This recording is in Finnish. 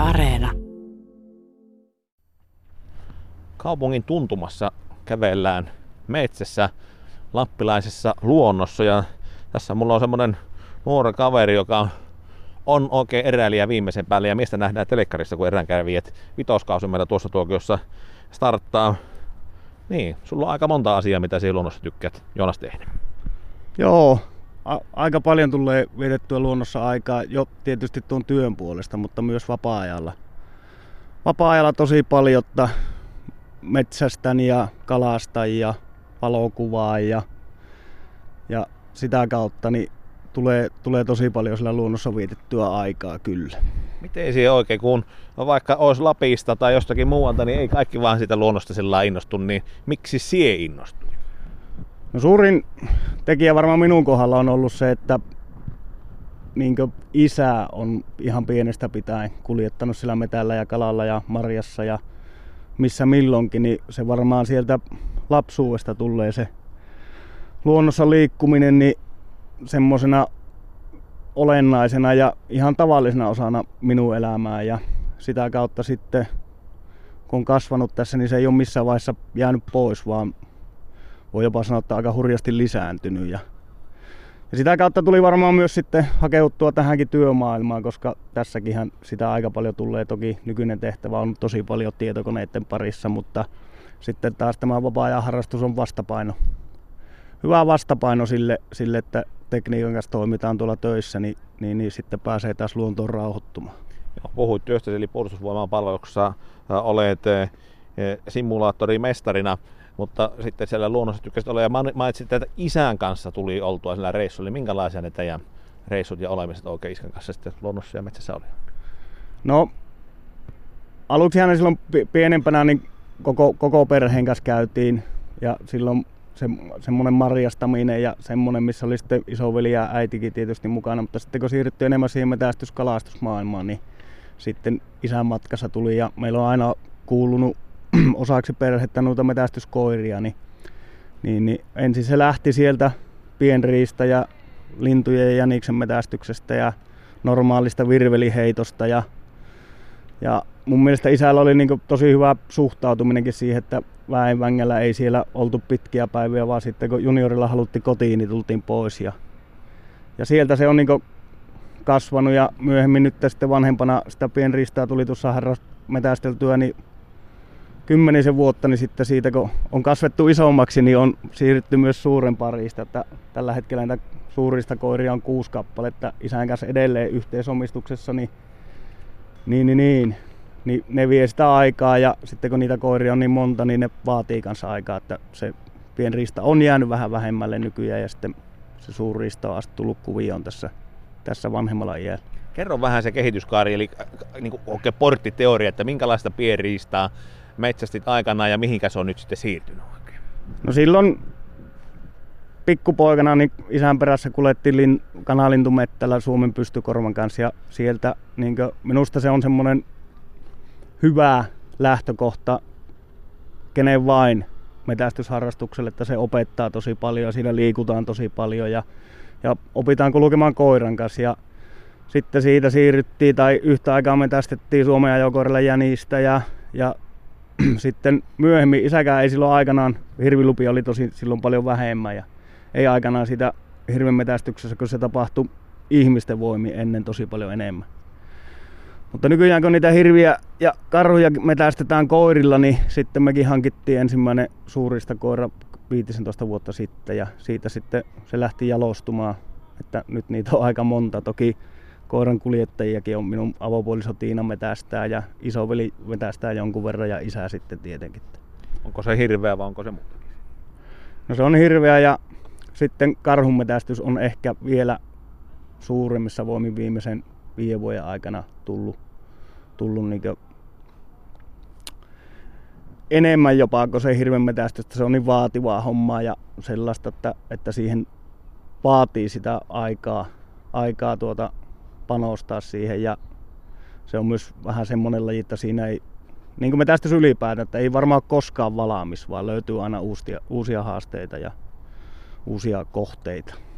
Areena. Kaupungin tuntumassa kävellään metsässä lappilaisessa luonnossa ja tässä mulla on semmonen nuori kaveri, joka on oikein eräilijä viimeisen päälle ja miestä nähdään telekkarissa, kun eräänkävijät vitoskausi meillä tuossa Tuokiossa starttaa. Niin, sulla on aika monta asiaa, mitä siinä luonnossa tykkäät, Joonas, tehdä. Joo, aika paljon tulee vietettyä luonnossa aikaa jo tietysti tuon työn puolesta, mutta myös vapaa-ajalla. Vapaa-ajalla tosi paljon, että metsästän ja kalastan ja valokuvaan ja sitä kautta niin tulee tosi paljon sillä luonnossa vietettyä aikaa kyllä. Miten siihen oikein, kun vaikka olisi Lapista tai jostakin muualta, niin ei kaikki vaan siitä luonnosta sillä innostu, niin miksi sie innostui? No suurin tekijä varmaan minun kohdalla on ollut se, että niinkö isä on ihan pienestä pitäen kuljettanut sillä metällä ja kalalla ja marjassa ja missä milloinkin, niin se varmaan sieltä lapsuudesta tulee se luonnossa liikkuminen niin semmosena olennaisena ja ihan tavallisena osana minun elämää ja sitä kautta sitten kun on kasvanut tässä, niin se ei ole missään vaiheessa jäänyt pois, vaan voi jopa sanoa, että aika hurjasti lisääntynyt. Ja sitä kautta tuli varmaan myös sitten hakeuttua tähänkin työmaailmaan, koska tässäkinhän sitä aika paljon tulee. Toki nykyinen tehtävä on tosi paljon tietokoneiden parissa, mutta sitten taas tämä vapaa-ajan harrastus on vastapaino. Hyvä vastapaino sille, että tekniikan kanssa toimitaan tuolla töissä, niin sitten pääsee taas luontoon rauhoittumaan. Puhuit työstäsi eli puolustusvoiman palveluksessa olet simulaattorimestarina, mutta sitten siellä luonnossa tykkäsit olla ja mainitsit, että isän kanssa tuli oltua sillä reissulla. Minkälaisia ne teidän reissut ja olemiset oikein isän kanssa sitten luonnossa ja metsässä oli? No aluksi hän silloin pienempänä niin koko perheen kanssa käytiin ja silloin semmoinen marjastaminen ja semmoinen, missä oli sitten isoveli ja äitikin tietysti mukana, mutta sitten kun siirryttiin enemmän siihen metästyskalastusmaailmaan, niin sitten isän matkassa tuli ja meillä on aina kuulunut osaksi perhettä noita metästyskoiria, niin ensin se lähti sieltä pienriistä ja lintujen ja jäniksen metästyksestä ja normaalista virveliheitosta ja mun mielestä isällä oli niin tosi hyvä suhtautuminenkin siihen, että väenvängällä ei siellä oltu pitkiä päiviä, vaan sitten kun juniorilla haluttiin kotiin, niin tultiin pois. Ja sieltä se on niin kasvanut ja myöhemmin nyt sitten vanhempana sitä pienriistaa tuli tuossa metästeltyä, niin 10 vuotta, niin sitten siitä kun on kasvettu isommaksi, niin on siirrytty myös suurempaan riista. Että tällä hetkellä näitä suurista koiria on 6 kappaletta isän kanssa edelleen yhteisomistuksessa, niin ne vie sitä aikaa ja sitten kun niitä koiria on niin monta, niin ne vaatii kanssa aikaa, että se pienriista on jäänyt vähän vähemmälle nykyään ja sitten se suurriista on asti tullut kuvioon tässä vanhemmalla iällä. Kerro vähän se kehityskaari, eli niin oikein porttiteoria, että minkälaista pienriistaa metsästit aikanaan ja mihinkä se on nyt sitten siirtynyt oikein? No silloin pikkupoikana niin isän perässä kuljettiin kanalintumettällä Suomen pystykorvan kanssa ja sieltä niin minusta se on semmoinen hyvä lähtökohta kenen vain metästysharrastukselle, että se opettaa tosi paljon ja siinä liikutaan tosi paljon ja opitaan kulkemaan koiran kanssa ja sitten siitä siirryttiin tai yhtä aikaa metästettiin Suomen ajokoiralla jänistä ja sitten myöhemmin isäkään ei silloin aikanaan, hirvilupia oli tosi silloin paljon vähemmän ja ei aikanaan sitä hirvenmetästyksessä, kun se tapahtui ihmisten voimin ennen tosi paljon enemmän. Mutta nykyään kun niitä hirviä ja karhuja metästetään koirilla, niin sitten mekin hankittiin ensimmäinen suurista koira 15 vuotta sitten ja siitä sitten se lähti jalostumaan, että nyt niitä on aika monta. Toki koiran kuljettajiakin on, minun avopuoliso Tiina metästää ja isoveli metästää jonkun verran ja isä sitten tietenkin. Onko se hirveä vai onko se muutakin? No se on hirveä ja sitten karhunmetästys on ehkä vielä suuremmissa voimin viimeisen 5 vuoden aikana tullut niin enemmän jopa kuin se hirvenmetästystä. Se on niin vaativaa hommaa ja sellaista, että siihen vaatii sitä aikaa panostaa siihen ja se on myös vähän semmoinen laji, että siinä ei, niin kuin metästys ylipäätään, että ei varmaan koskaan valmis, vaan löytyy aina uusia haasteita ja uusia kohteita.